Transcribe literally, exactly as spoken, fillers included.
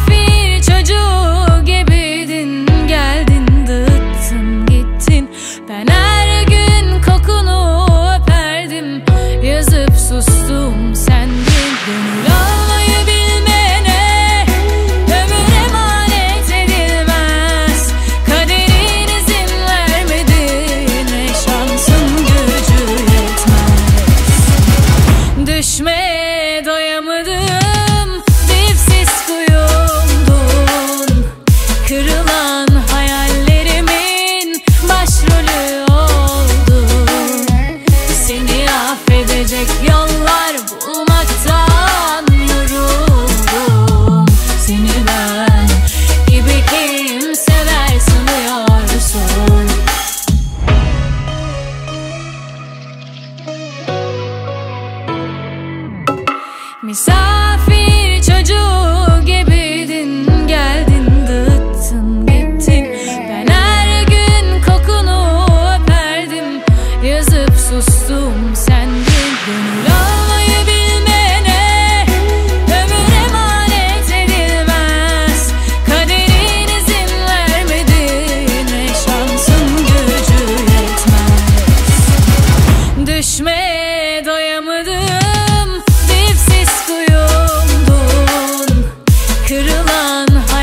Misafir çocuğu gibiydin, geldin dağıttın gittin. Ben her gün kokunu öperdim, yazıp sustum sendin. Gönül almayı bilmeyene ömür emanet edilmez. Kaderin izin vermedi, ne şansın gücü yetmez. Düşmeye doyamadım, dipsiz kuyumdun. Kırılan hayallerimin başrolü oldun. Seni affedecek yollar bulmaktan yoruldum. Seni ben gibi kim sever sanıyorsun? Misafir çocuğu gibiydin, geldin dağıttın gittin. Ben her gün kokunu öperdim, yazıp sustum sendin. Gönül almayı bilmeyene ömür emanet edilmez. Kaderin izin vermedi, ne şansın gücü yetmez. Düşmeye doyamadım, dipsiz kuyumdun. Kırılan